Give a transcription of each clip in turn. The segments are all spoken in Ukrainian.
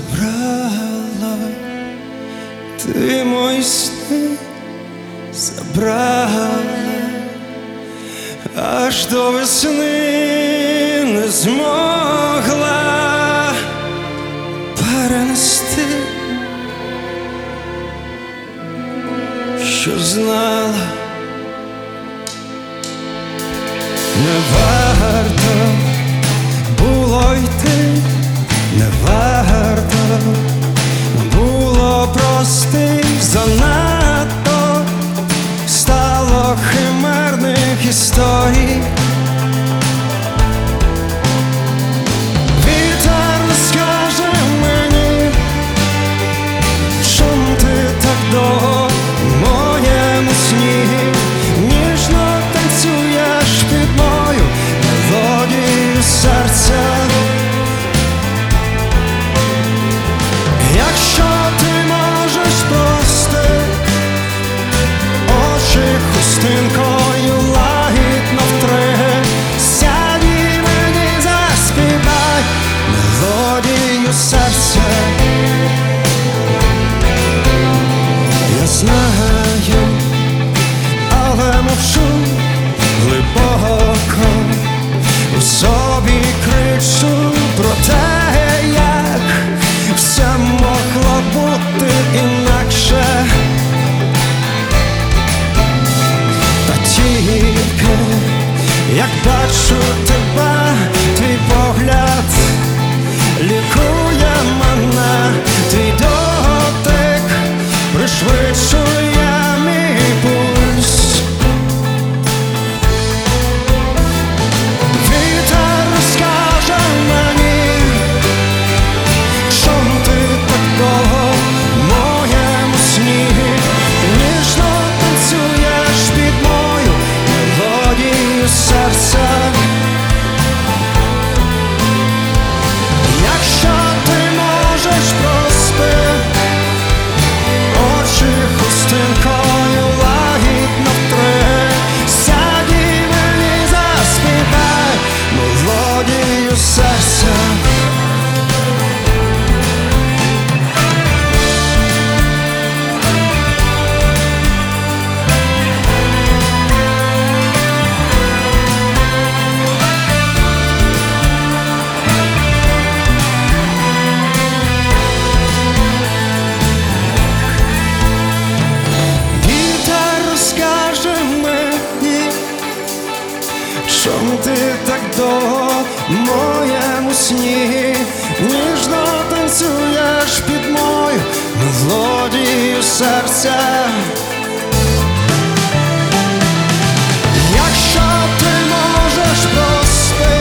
забрала, ти мої сни забрала, аж до весни не змогла перенести, що знала, не варто було йти, не варто було прости, занадто стало химерних історій. Вітер скаже мені, чом ти так довго в моєму сні ніжно танцюєш під мою мелодію серця. Якщо ти можеш прости, очі хустинкою лагідно втри, сядь і мені заспівай мелодію серця. Я знаю, але мовчу глибоко, у собі кричу про те, як все могло бути інакше. Та тільки як бачу тебе, твій погляд лікує мене, твій дотик пришвидшує мій пульс. Вітер розкаже мені, чом ти так довго в моєму сні ніжно танцюєш під мою мелодію серця. Якщо ти можеш прости, очі хустинкою лагідно втри, сядь і мені заспівай мелодію серця. Чом ти так довго в моєму сні ніжно танцюєш під мою мелодію серця. Якщо ти можеш прости,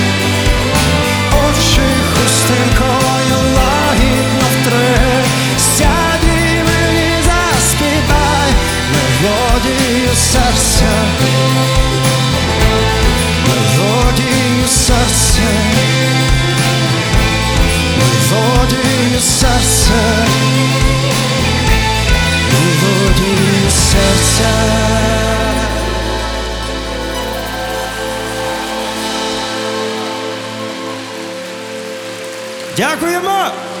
очі хустинкою лагідно втри, сядь і мені заспівай мелодію серця. Мелодію серця, мелодію серця, мелодію серця. Дякуємо!